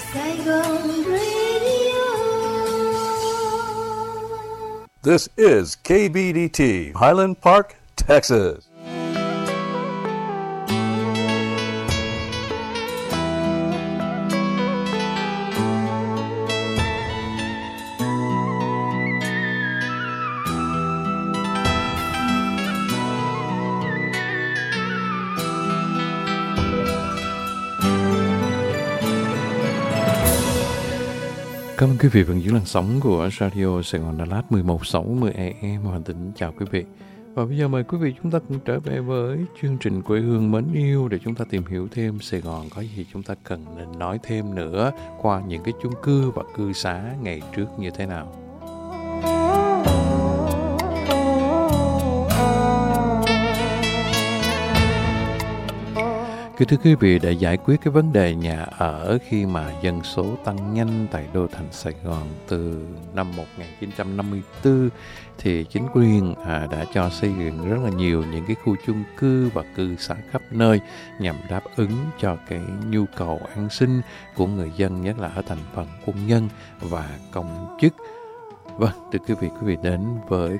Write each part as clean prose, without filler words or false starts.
Saigon Radio. This is KBDT, Highland Park, Texas. Cảm ơn quý vị vẫn giữ làn sóng của Radio Sài Gòn Đà Lạt 1160 AM. Hoàn Tĩnh chào quý vị. Và bây giờ mời quý vị chúng ta cùng trở về với chương trình Quê Hương Mến Yêu để chúng ta tìm hiểu thêm Sài Gòn có gì chúng ta cần nên nói thêm nữa qua những cái chung cư và cư xá ngày trước như thế nào. Thưa quý vị, để giải quyết cái vấn đề nhà ở khi mà dân số tăng nhanh tại đô thành Sài Gòn từ năm 1954 thì chính quyền đã cho xây dựng rất là nhiều những cái khu chung cư và cư xá khắp nơi nhằm đáp ứng cho cái nhu cầu an sinh của người dân, nhất là ở thành phần quân nhân và công chức. Vâng, thưa quý vị đến với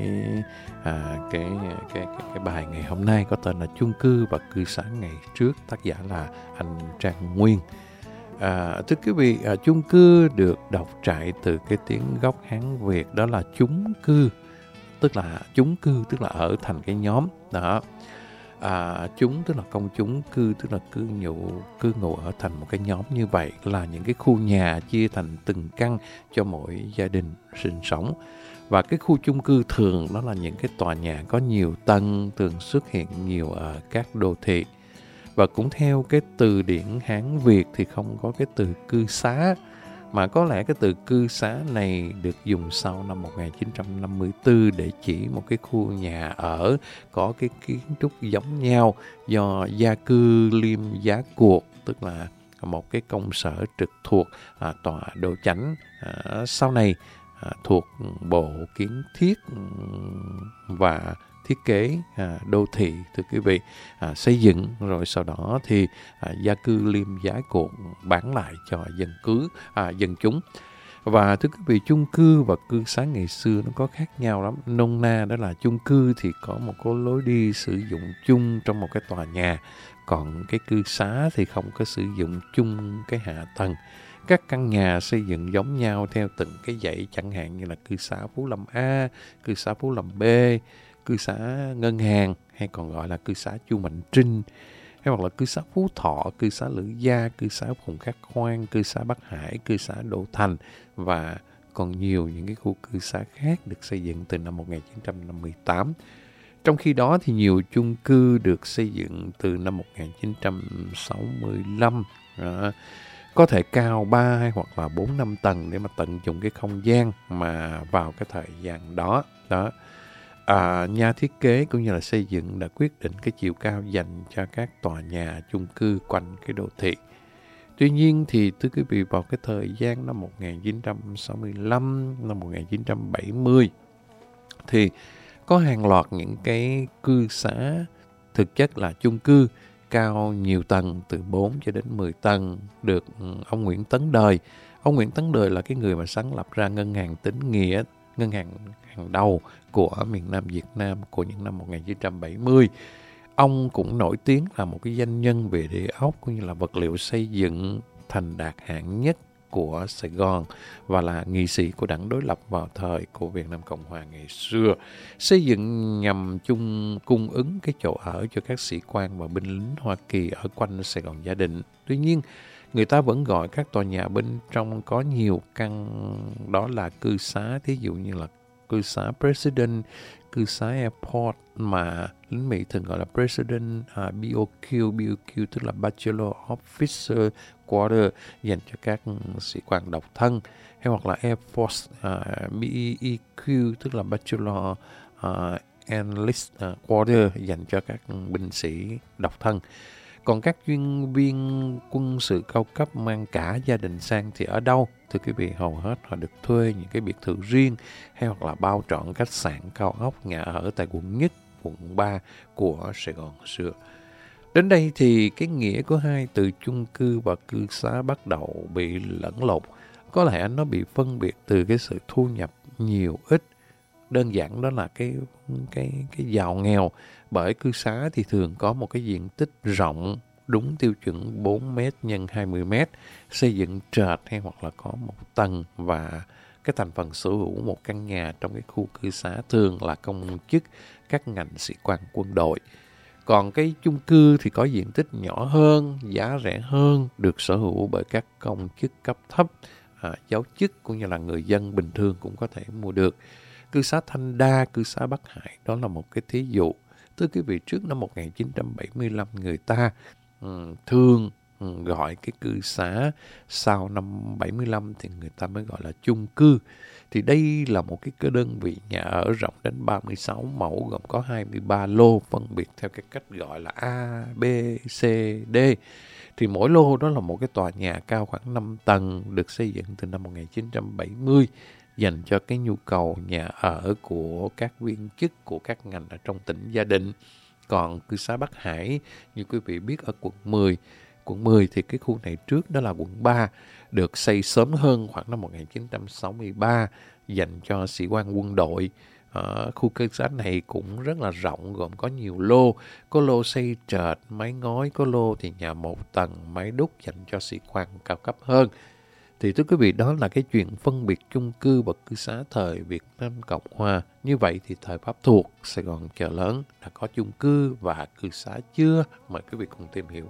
cái bài ngày hôm nay có tên là Chung cư và cư xá ngày trước, tác giả là anh Trang Nguyên. Thưa quý vị, chung cư được đọc trại từ cái tiếng gốc Hán Việt đó là chúng cư, tức là ở thành cái nhóm đó. Chúng tức là công chúng, cư tức là cư ngụ ở thành một cái nhóm, như vậy là những cái khu nhà chia thành từng căn cho mỗi gia đình sinh sống. Và cái khu chung cư thường đó là những cái tòa nhà có nhiều tầng, thường xuất hiện nhiều ở các đô thị. Và cũng theo cái từ điển Hán Việt thì không có cái từ cư xá, mà có lẽ cái từ cư xá này được dùng sau năm 1954 để chỉ một cái khu nhà ở có cái kiến trúc giống nhau do gia cư liêm giá cuộc, tức là một cái công sở trực thuộc tòa đô chánh, sau này thuộc Bộ Kiến thiết và thiết kế đô thị, thưa quý vị, xây dựng, rồi sau đó thì gia cư liêm giá cuộc bán lại cho dân chúng. Và thưa quý vị, chung cư và cư xá ngày xưa nó có khác nhau lắm. Nôm na đó là chung cư thì có một cái lối đi sử dụng chung trong một cái tòa nhà, còn cái cư xá thì không có sử dụng chung cái hạ tầng. Các căn nhà xây dựng giống nhau theo từng cái dãy, chẳng hạn như là cư xá Phú Lâm A, cư xá Phú Lâm B, cư xá Ngân Hàng, hay còn gọi là cư xá Chu Mạnh Trinh, hay hoặc là cư xá Phú Thọ, cư xá Lữ Gia, cư xá Phùng Khắc Khoan, cư xá Bắc Hải, cư xá Đô Thành và còn nhiều những cái khu cư xá khác được xây dựng từ năm 1958. Trong khi đó thì nhiều chung cư được xây dựng từ năm 1965, có thể cao 3 hay hoặc là 4-5 tầng để mà tận dụng cái không gian mà vào cái thời gian đó. Nhà thiết kế cũng như là xây dựng đã quyết định cái chiều cao dành cho các tòa nhà chung cư quanh cái đô thị. Tuy nhiên thì thưa quý vị, vào cái thời gian năm 1965, năm 1970 thì có hàng loạt những cái cư xá thực chất là chung cư cao nhiều tầng, từ 4 cho đến 10 tầng, được ông Nguyễn Tấn Đời. Ông Nguyễn Tấn Đời là cái người mà sáng lập ra ngân hàng Tín Nghĩa, ngân hàng hàng đầu của miền Nam Việt Nam của những năm 1970. Ông cũng nổi tiếng là một cái doanh nhân về địa ốc cũng như là vật liệu xây dựng thành đạt hạng nhất của Sài Gòn và là nghị sĩ của đảng đối lập vào thời của Việt Nam Cộng Hòa ngày xưa, xây dựng nhằm cung ứng cái chỗ ở cho các sĩ quan và binh lính Hoa Kỳ ở quanh Sài Gòn Gia Định. Tuy nhiên, người ta vẫn gọi các tòa nhà bên trong có nhiều căn đó là cư xá, thí dụ như là cư xá President, cư xá Airport mà lính Mỹ thường gọi là President BOQ tức là Bachelor Officer Quarter dành cho các sĩ quan độc thân, hay hoặc là Air Force BEQ tức là Bachelor Enlist Quarter dành cho các binh sĩ độc thân. Còn các chuyên viên quân sự cao cấp mang cả gia đình sang thì ở đâu? Thưa quý vị, hầu hết họ được thuê những cái biệt thự riêng hay hoặc là bao trọn khách sạn cao ốc, nhà ở tại quận 1, quận 3 của Sài Gòn xưa. Đến đây thì cái nghĩa của hai từ chung cư và cư xá bắt đầu bị lẫn lộn. Có lẽ nó bị phân biệt từ cái sự thu nhập nhiều ít. Đơn giản đó là cái giàu nghèo. Bởi cư xá thì thường có một cái diện tích rộng, đúng tiêu chuẩn 4 m x 20 m, xây dựng trệt hay hoặc là có một tầng, và cái thành phần sở hữu một căn nhà trong cái khu cư xá thường là công chức các ngành sĩ quan quân đội. Còn cái chung cư thì có diện tích nhỏ hơn, giá rẻ hơn, được sở hữu bởi các công chức cấp thấp, giáo chức cũng như là người dân bình thường cũng có thể mua được. Cư xá Thanh Đa, cư xá Bắc Hải đó là một cái thí dụ. Thưa quý vị, trước năm 1975 người ta thường gọi cái cư xá, sau năm 75 thì người ta mới gọi là chung cư. Thì đây là một cái đơn vị nhà ở rộng đến 36 mẫu, gồm có 23 lô phân biệt theo cái cách gọi là A, B, C, D. Thì mỗi lô đó là một cái tòa nhà cao khoảng 5 tầng, được xây dựng từ năm 1970, dành cho cái nhu cầu nhà ở của các viên chức của các ngành ở trong tỉnh Gia Định. Còn cư xá Bắc Hải, như quý vị biết, ở quận 10. Quận 10 thì cái khu này trước đó là quận 3, được xây sớm hơn khoảng năm 1963, dành cho sĩ quan quân đội. Khu cư xá này cũng rất là rộng, gồm có nhiều lô. Có lô xây trệt, mái ngói, có lô thì nhà một tầng, mái đúc dành cho sĩ quan cao cấp hơn. Thì thưa quý vị, đó là cái chuyện phân biệt chung cư và cư xá thời Việt Nam Cộng Hòa. Như vậy thì thời Pháp thuộc, Sài Gòn Chợ Lớn đã có chung cư và cư xá chưa? Mời quý vị cùng tìm hiểu.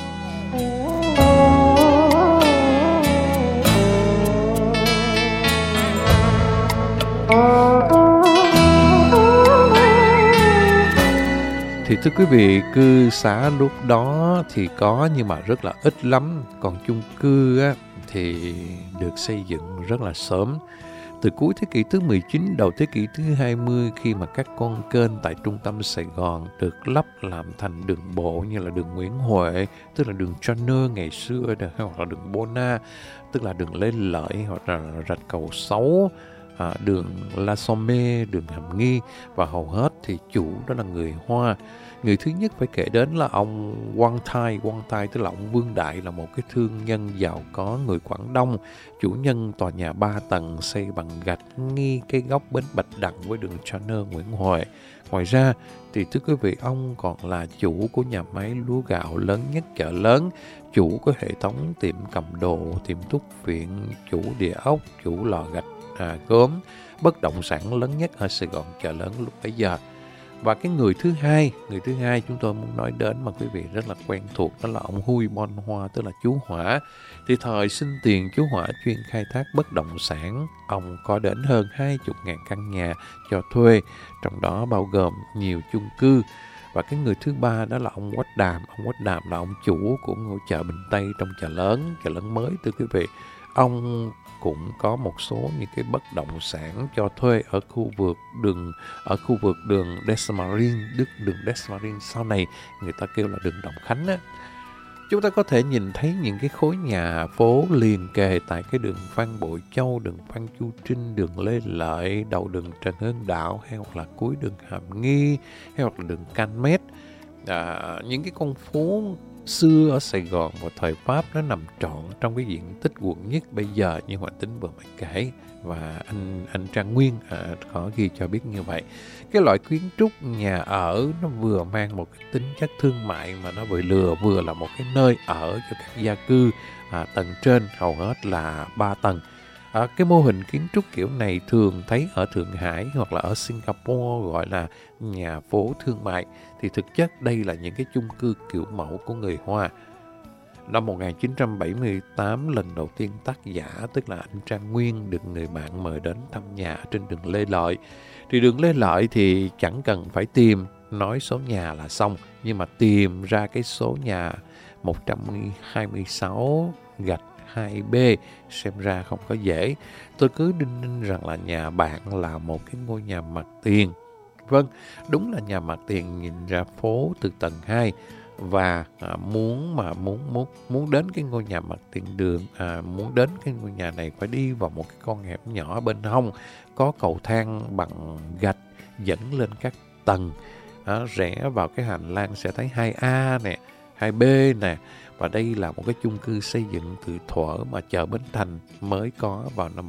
Thì thưa quý vị, cư xá lúc đó thì có nhưng mà rất là ít lắm. Còn chung cư á, thì được xây dựng rất là sớm. Từ cuối thế kỷ thứ 19, đầu thế kỷ thứ 20, khi mà các con kênh tại trung tâm Sài Gòn được lắp làm thành đường bộ như là đường Nguyễn Huệ, tức là đường Turner ngày xưa, hoặc là đường Bona, tức là đường Lê Lợi, hoặc là rạch Cầu Sáu, đường La Somme, đường Hàm Nghi, và hầu hết thì chủ đó là người Hoa. Người thứ nhất phải kể đến là ông Quang Thai tức là ông Vương Đại, là một cái thương nhân giàu có người Quảng Đông, chủ nhân tòa nhà 3 tầng xây bằng gạch ngay cái góc bến Bạch Đằng với đường Turner Nguyễn Huệ. Ngoài ra thì thưa quý vị, ông còn là chủ của nhà máy lúa gạo lớn nhất Chợ Lớn, chủ của hệ thống tiệm cầm đồ, tiệm thuốc viện, chủ địa ốc, chủ lò gạch gốm, bất động sản lớn nhất ở Sài Gòn Chợ Lớn lúc bấy giờ. Và cái người thứ hai chúng tôi muốn nói đến mà quý vị rất là quen thuộc, đó là ông Huy Bon Hoa, tức là chú Hỏa. Thì thời sinh tiền, chú Hỏa chuyên khai thác bất động sản. Ông có đến hơn 20.000 căn nhà cho thuê, trong đó bao gồm nhiều chung cư. Và cái người thứ ba đó là ông Quách Đàm. Ông Quách Đàm là ông chủ của ngôi chợ Bình Tây trong Chợ Lớn mới, thưa quý vị. Ông cũng có một số những cái bất động sản cho thuê ở khu vực đường Desmarais, đường Desmarais sau này người ta kêu là đường Đồng Khánh á. Chúng ta có thể nhìn thấy những cái khối nhà phố liền kề tại cái đường Phan Bội Châu, đường Phan Chu Trinh, đường Lê Lợi, đầu đường Trần Hưng Đạo, hay hoặc là cuối đường Hàm Nghi, hay hoặc là đường Can Mét. Những cái con phố xưa ở Sài Gòn vào thời Pháp nó nằm trọn trong cái diện tích quận nhất bây giờ như Hoàng Tính vừa mới kể, và anh Trang Nguyên có ghi cho biết như vậy. Cái loại kiến trúc nhà ở nó vừa mang một cái tính chất thương mại mà nó vừa là một cái nơi ở cho các gia cư. Tầng trên hầu hết là 3 tầng. Cái mô hình kiến trúc kiểu này thường thấy ở Thượng Hải hoặc là ở Singapore, gọi là nhà phố thương mại. Thì thực chất đây là những cái chung cư kiểu mẫu của người Hoa. Năm 1978, lần đầu tiên tác giả, tức là anh Trang Nguyên, được người bạn mời đến thăm nhà trên đường Lê Lợi. Thì đường Lê Lợi thì chẳng cần phải tìm, nói số nhà là xong. Nhưng mà tìm ra cái số nhà 126 gạch 2B xem ra không có dễ. Tôi cứ đinh ninh rằng là nhà bạn là một cái ngôi nhà mặt tiền. Vâng, đúng là nhà mặt tiền nhìn ra phố từ tầng 2. Và muốn đến cái ngôi nhà mặt tiền đường, muốn đến cái ngôi nhà này phải đi vào một cái con hẻm nhỏ bên hông, có cầu thang bằng gạch dẫn lên các tầng. rẽ vào cái hành lang sẽ thấy 2A nè, 2B nè. Và đây là một cái chung cư xây dựng từ thuở mà chợ Bến Thành mới có vào năm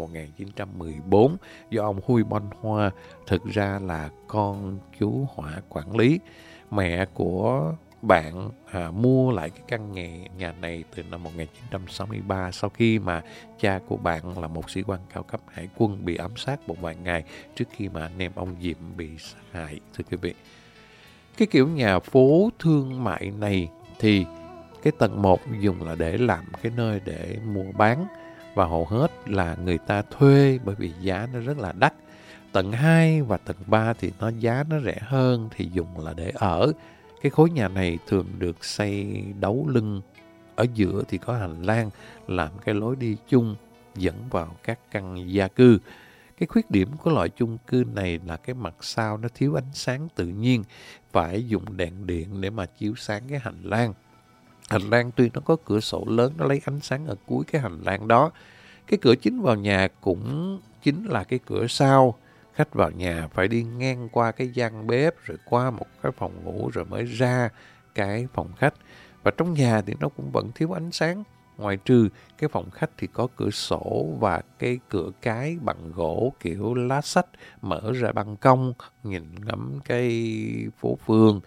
1914 do ông Huy Bon Hoa, thực ra là con chú Hỏa quản lý. Mẹ của bạn mua lại cái căn nhà này từ năm 1963 sau khi mà cha của bạn là một sĩ quan cao cấp hải quân bị ám sát một vài ngày trước khi mà anh em ông Diệm bị sát hại. Thưa quý vị, cái kiểu nhà phố thương mại này thì cái tầng 1 dùng là để làm cái nơi để mua bán và hầu hết là người ta thuê bởi vì giá nó rất là đắt. Tầng 2 và tầng 3 thì giá nó rẻ hơn thì dùng là để ở. Cái khối nhà này thường được xây đấu lưng, ở giữa thì có hành lang làm cái lối đi chung dẫn vào các căn gia cư. Cái khuyết điểm của loại chung cư này là cái mặt sau nó thiếu ánh sáng tự nhiên, phải dùng đèn điện để mà chiếu sáng cái hành lang. Hành lang tuy nó có cửa sổ lớn, nó lấy ánh sáng ở cuối cái hành lang đó. Cái cửa chính vào nhà cũng chính là cái cửa sau. Khách vào nhà phải đi ngang qua cái gian bếp, rồi qua một cái phòng ngủ, rồi mới ra cái phòng khách. Và trong nhà thì nó cũng vẫn thiếu ánh sáng. Ngoài trừ cái phòng khách thì có cửa sổ và cái cửa cái bằng gỗ kiểu lá sách mở ra ban công, nhìn ngắm cái phố phường.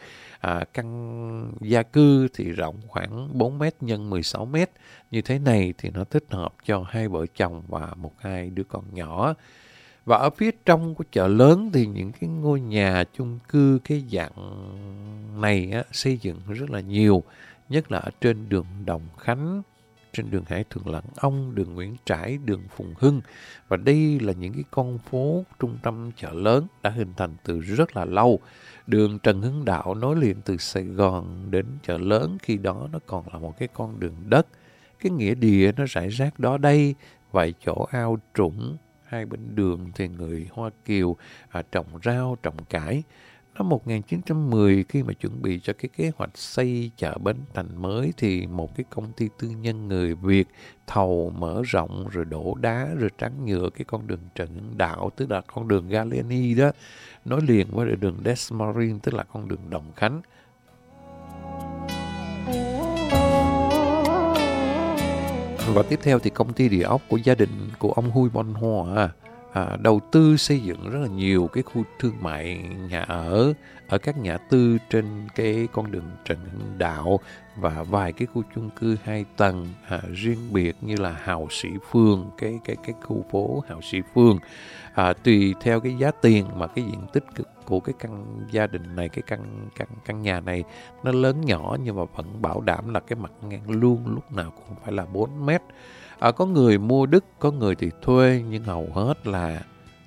Căn gia cư thì rộng khoảng 4 mét x 16 mét. Như thế này thì nó thích hợp cho 2 vợ chồng và 1-2 đứa con nhỏ. Và ở phía trong của chợ lớn thì những cái ngôi nhà chung cư cái dạng này xây dựng rất là nhiều, nhất là ở trên đường Đồng Khánh, trên đường Hải Thượng Lãn Ông, đường Nguyễn Trãi, đường Phùng Hưng. Và đây là những cái con phố trung tâm chợ lớn đã hình thành từ rất là lâu. Đường Trần Hưng Đạo nối liền từ Sài Gòn đến chợ lớn, khi đó nó còn là một cái con đường đất. Cái nghĩa địa nó rải rác đó đây, vài chỗ ao trũng, hai bên đường thì người Hoa Kiều trồng rau, trồng cải. Năm 1910, khi mà chuẩn bị cho cái kế hoạch xây chợ Bến Thành mới thì một cái công ty tư nhân người Việt thầu mở rộng rồi đổ đá rồi tráng nhựa cái con đường Trần Hưng Đạo, tức là con đường Gallieni đó, nối liền với đường Des Moines, tức là con đường Đồng Khánh. Và tiếp theo thì công ty địa ốc của gia đình của ông Huy Bon Hoa đầu tư xây dựng rất là nhiều cái khu thương mại nhà ở các ngã tư trên cái con đường Trần Hưng Đạo và vài cái khu chung cư 2 tầng riêng biệt như là Hào Sĩ Phương, cái khu phố Hào Sĩ Phương. Tùy theo cái giá tiền mà cái diện tích của cái căn gia đình này, cái căn nhà này nó lớn nhỏ nhưng mà vẫn bảo đảm là cái mặt ngang luôn lúc nào cũng phải là 4 mét. Có người mua đất, có người thì thuê, nhưng hầu hết là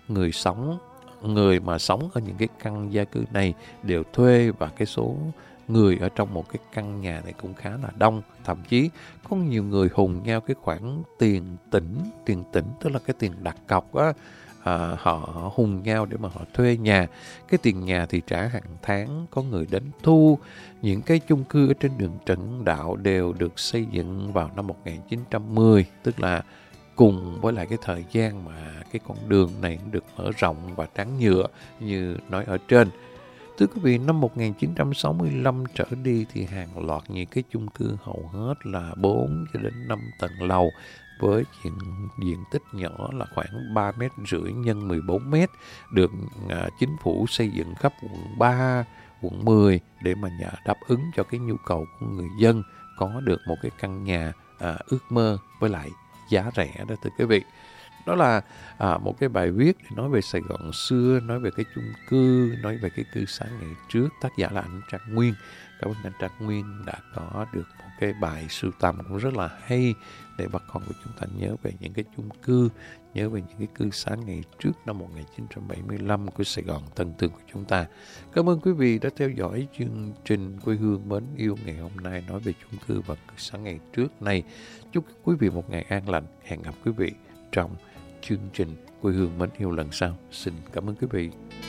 người mà sống ở những cái căn gia cư này đều thuê, và cái số người ở trong một cái căn nhà này cũng khá là đông. Thậm chí có nhiều người hùng nhau cái khoản tiền tĩnh, tức là cái tiền đặt cọc á, họ hùng nhau để mà họ thuê nhà. Cái tiền nhà thì trả hàng tháng, có người đến thu. Những cái chung cư ở trên đường Trần Hưng Đạo đều được xây dựng vào năm 1910, tức là cùng với lại cái thời gian mà cái con đường này được mở rộng và tráng nhựa như nói ở trên. Thưa quý vị, năm 1965 trở đi thì hàng loạt những cái chung cư hầu hết là 4 cho đến 5 tầng lầu với diện tích nhỏ là khoảng 3,5 mét x 14 mét được chính phủ xây dựng khắp quận 3, quận 10 để mà đáp ứng cho cái nhu cầu của người dân có được một cái căn nhà ước mơ với lại giá rẻ đó thưa quý vị. Đó là một cái bài viết để nói về Sài Gòn xưa, nói về cái chung cư, nói về cái cư xá ngày trước. Tác giả là anh Trang Nguyên. Cảm ơn anh Trang Nguyên đã có được một cái bài sưu tầm cũng rất là hay để bà con của chúng ta nhớ về những cái chung cư, nhớ về những cái cư xá ngày trước năm 1975 của Sài Gòn thân thương của chúng ta. Cảm ơn quý vị đã theo dõi chương trình Quê Hương Mến Yêu ngày hôm nay nói về chung cư và cư xá ngày trước này. Chúc quý vị một ngày an lành. Hẹn gặp quý vị trong chương trình Quê Hương Mến Yêu lần sau. Xin cảm ơn quý vị.